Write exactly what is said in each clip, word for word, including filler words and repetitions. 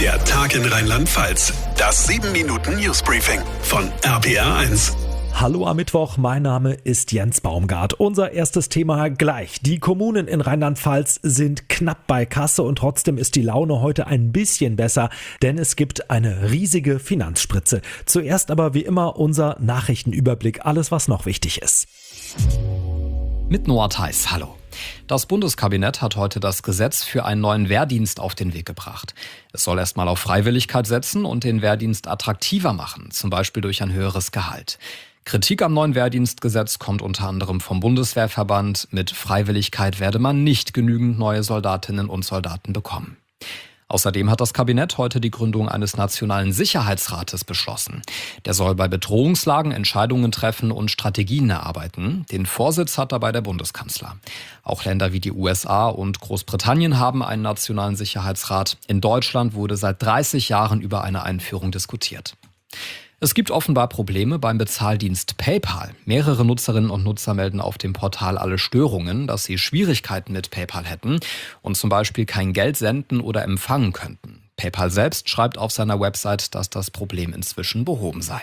Der Tag in Rheinland-Pfalz. Das sieben Minuten Newsbriefing von R P R eins. Hallo am Mittwoch, mein Name ist Jens Baumgart. Unser erstes Thema gleich. Die Kommunen in Rheinland-Pfalz sind knapp bei Kasse und trotzdem ist die Laune heute ein bisschen besser, denn es gibt eine riesige Finanzspritze. Zuerst aber wie immer unser Nachrichtenüberblick, alles was noch wichtig ist. Mit Noah Theis, hallo. Das Bundeskabinett hat heute das Gesetz für einen neuen Wehrdienst auf den Weg gebracht. Es soll erstmal auf Freiwilligkeit setzen und den Wehrdienst attraktiver machen, zum Beispiel durch ein höheres Gehalt. Kritik am neuen Wehrdienstgesetz kommt unter anderem vom Bundeswehrverband. Mit Freiwilligkeit werde man nicht genügend neue Soldatinnen und Soldaten bekommen. Außerdem hat das Kabinett heute die Gründung eines nationalen Sicherheitsrates beschlossen. Der soll bei Bedrohungslagen Entscheidungen treffen und Strategien erarbeiten. Den Vorsitz hat dabei der Bundeskanzler. Auch Länder wie die U S A und Großbritannien haben einen nationalen Sicherheitsrat. In Deutschland wurde seit dreißig Jahren über eine Einführung diskutiert. Es gibt offenbar Probleme beim Bezahldienst PayPal. Mehrere Nutzerinnen und Nutzer melden auf dem Portal alle Störungen, dass sie Schwierigkeiten mit PayPal hätten und zum Beispiel kein Geld senden oder empfangen könnten. PayPal selbst schreibt auf seiner Website, dass das Problem inzwischen behoben sei.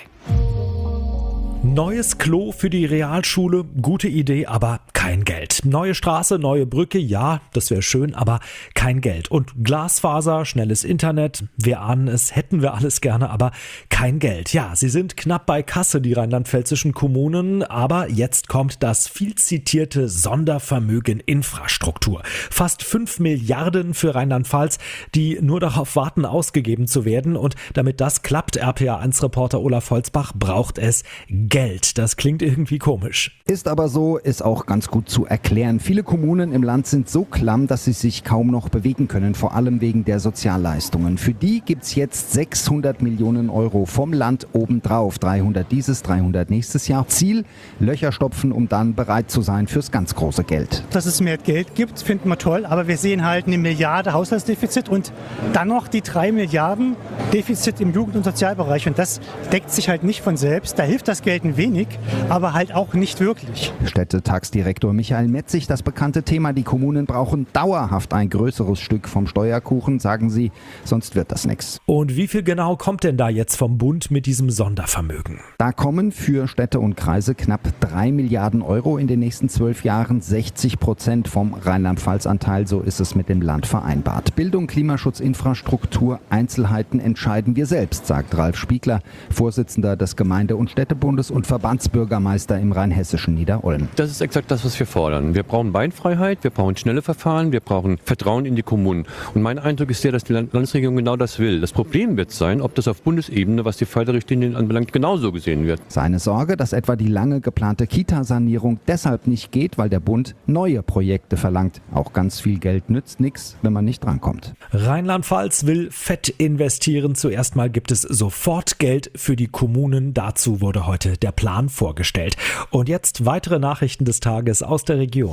Neues Klo für die Realschule, gute Idee, aber kein Geld. Neue Straße, neue Brücke, ja, das wäre schön, aber kein Geld. Und Glasfaser, schnelles Internet, wir ahnen es, hätten wir alles gerne, aber kein Geld. Ja, sie sind knapp bei Kasse, die rheinland-pfälzischen Kommunen, aber jetzt kommt das viel zitierte Sondervermögen Infrastruktur. Fast fünf Milliarden für Rheinland-Pfalz, die nur darauf warten, ausgegeben zu werden. Und damit das klappt, R P R eins Reporter Olaf Holzbach, braucht es Geld. Das klingt irgendwie komisch. Ist aber so, ist auch ganz gut zu erklären. Viele Kommunen im Land sind so klamm, dass sie sich kaum noch bewegen können, vor allem wegen der Sozialleistungen. Für die gibt's jetzt sechshundert Millionen Euro vom Land obendrauf. dreihundert dieses, dreihundert nächstes Jahr. Ziel, Löcher stopfen, um dann bereit zu sein fürs ganz große Geld. Dass es mehr Geld gibt, finden wir toll, aber wir sehen halt eine Milliarde Haushaltsdefizit und dann noch die drei Milliarden Defizit im Jugend- und Sozialbereich. Und das deckt sich halt nicht von selbst. Da hilft das Geld ein wenig, aber halt auch nicht wirklich. Städtetagsdirektor Michael Metzig, das bekannte Thema, die Kommunen brauchen dauerhaft ein größeres Stück vom Steuerkuchen, sagen sie, sonst wird das nichts. Und wie viel genau kommt denn da jetzt vom Bund mit diesem Sondervermögen? Da kommen für Städte und Kreise knapp drei Milliarden Euro in den nächsten zwölf Jahren, sechzig Prozent vom Rheinland-Pfalz-Anteil, so ist es mit dem Land vereinbart. Bildung, Klimaschutz, Infrastruktur, Einzelheiten entscheiden wir selbst, sagt Ralf Spiegler, Vorsitzender des Gemeinde- und Städtebundes und Verbandsbürgermeister im rheinhessischen Niederolm. Das ist exakt das, was wir fordern. Wir brauchen Beinfreiheit, wir brauchen schnelle Verfahren, wir brauchen Vertrauen in die Kommunen. Und mein Eindruck ist der, dass die Landesregierung genau das will. Das Problem wird sein, ob das auf Bundesebene, was die Förderrichtlinien anbelangt, genauso gesehen wird. Seine Sorge, dass etwa die lange geplante Kita-Sanierung deshalb nicht geht, weil der Bund neue Projekte verlangt. Auch ganz viel Geld nützt nichts, wenn man nicht drankommt. Rheinland-Pfalz will fett investieren. Zuerst mal gibt es sofort Geld für die Kommunen. Dazu wurde heute der Plan vorgestellt. Und jetzt weitere Nachrichten des Tages aus der Region.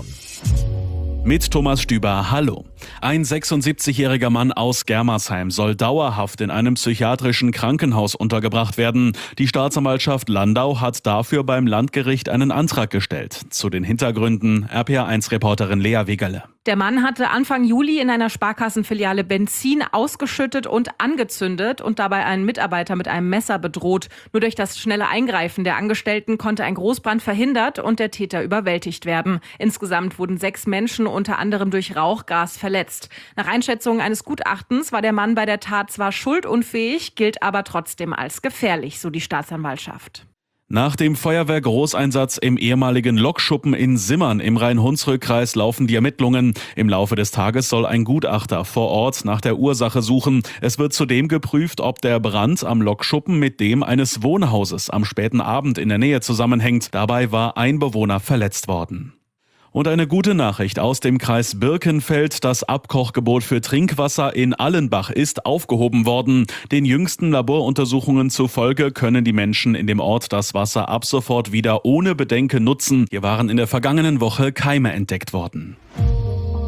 Mit Thomas Stüber, hallo. Ein sechsundsiebzigjähriger Mann aus Germersheim soll dauerhaft in einem psychiatrischen Krankenhaus untergebracht werden. Die Staatsanwaltschaft Landau hat dafür beim Landgericht einen Antrag gestellt. Zu den Hintergründen R P R eins Reporterin Lea Wegerle. Der Mann hatte Anfang Juli in einer Sparkassenfiliale Benzin ausgeschüttet und angezündet und dabei einen Mitarbeiter mit einem Messer bedroht. Nur durch das schnelle Eingreifen der Angestellten konnte ein Großbrand verhindert und der Täter überwältigt werden. Insgesamt wurden sechs Menschen unter anderem durch Rauchgas verletzt. Nach Einschätzung eines Gutachtens war der Mann bei der Tat zwar schuldunfähig, gilt aber trotzdem als gefährlich, so die Staatsanwaltschaft. Nach dem Feuerwehr-Großeinsatz im ehemaligen Lokschuppen in Simmern im Rhein-Hunsrück-Kreis laufen die Ermittlungen. Im Laufe des Tages soll ein Gutachter vor Ort nach der Ursache suchen. Es wird zudem geprüft, ob der Brand am Lokschuppen mit dem eines Wohnhauses am späten Abend in der Nähe zusammenhängt. Dabei war ein Bewohner verletzt worden. Und eine gute Nachricht aus dem Kreis Birkenfeld. Das Abkochgebot für Trinkwasser in Allenbach ist aufgehoben worden. Den jüngsten Laboruntersuchungen zufolge können die Menschen in dem Ort das Wasser ab sofort wieder ohne Bedenken nutzen. Hier waren in der vergangenen Woche Keime entdeckt worden.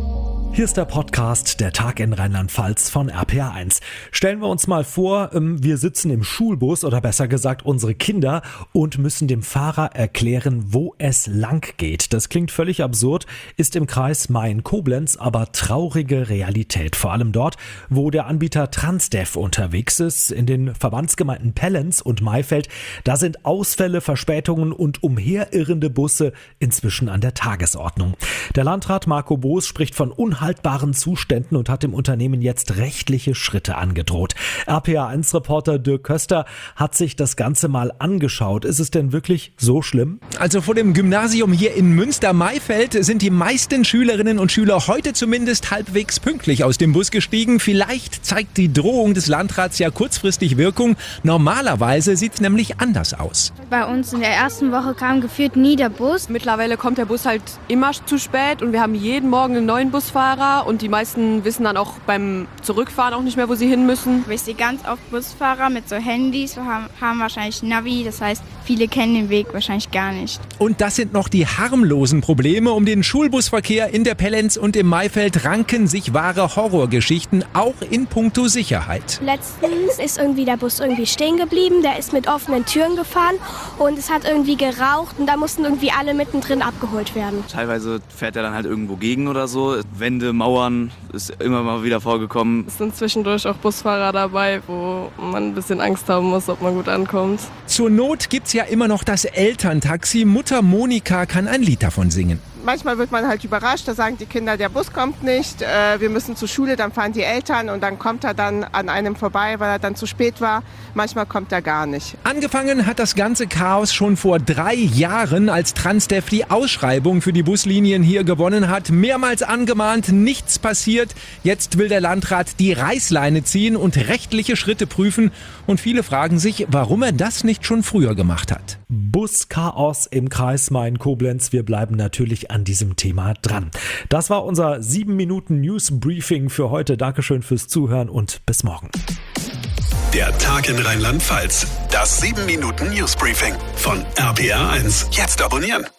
Hier ist der Podcast Der Tag in Rheinland-Pfalz von R P R eins. Stellen wir uns mal vor, wir sitzen im Schulbus oder besser gesagt unsere Kinder und müssen dem Fahrer erklären, wo es lang geht. Das klingt völlig absurd, ist im Kreis Main-Koblenz aber traurige Realität. Vor allem dort, wo der Anbieter Transdev unterwegs ist, in den Verbandsgemeinden Pellenz und Maifeld. Da sind Ausfälle, Verspätungen und umherirrende Busse inzwischen an der Tagesordnung. Der Landrat Marco Boos spricht von unhaltbaren Zuständen und hat dem Unternehmen jetzt rechtliche Schritte angedroht. R P R eins Reporter Dirk Köster hat sich das Ganze mal angeschaut. Ist es denn wirklich so schlimm? Also vor dem Gymnasium hier in Münster-Maifeld sind die meisten Schülerinnen und Schüler heute zumindest halbwegs pünktlich aus dem Bus gestiegen. Vielleicht zeigt die Drohung des Landrats ja kurzfristig Wirkung. Normalerweise sieht es nämlich anders aus. Bei uns in der ersten Woche kam gefühlt nie der Bus. Mittlerweile kommt der Bus halt immer zu spät und wir haben jeden Morgen einen neuen Busfahrer und die meisten wissen dann auch beim Zurückfahren auch nicht mehr, wo sie hin müssen. Ich sehe ganz oft Busfahrer mit so Handys, haben, haben wahrscheinlich Navi, das heißt, viele kennen den Weg wahrscheinlich gar nicht. Und das sind noch die harmlosen Probleme. Um den Schulbusverkehr in der Pellenz und im Maifeld ranken sich wahre Horrorgeschichten, auch in puncto Sicherheit. Letztens ist irgendwie der Bus irgendwie stehen geblieben, der ist mit offenen Türen gefahren und es hat irgendwie geraucht und da mussten irgendwie alle mittendrin abgeholt werden. Teilweise fährt er dann halt irgendwo gegen oder so. Wände, Mauern, ist immer mal wieder vorgekommen. Es sind zwischendurch auch Busfahrer dabei, wo man ein bisschen Angst haben muss, ob man gut ankommt. Zur Not gibt's ja immer noch das Elterntaxi. Mutter Monika kann ein Lied davon singen. Manchmal wird man halt überrascht, da sagen die Kinder, der Bus kommt nicht, äh, wir müssen zur Schule, dann fahren die Eltern und dann kommt er dann an einem vorbei, weil er dann zu spät war. Manchmal kommt er gar nicht. Angefangen hat das ganze Chaos schon vor drei Jahren, als Transdev die Ausschreibung für die Buslinien hier gewonnen hat. Mehrmals angemahnt, nichts passiert. Jetzt will der Landrat die Reißleine ziehen und rechtliche Schritte prüfen. Und viele fragen sich, warum er das nicht schon früher gemacht hat. Buschaos im Kreis Main-Koblenz. Wir bleiben natürlich an diesem Thema dran. Das war unser sieben Minuten News Briefing für heute. Dankeschön fürs Zuhören und bis morgen. Der Tag in Rheinland-Pfalz. Das sieben Minuten News Briefing von R P R eins. Jetzt abonnieren.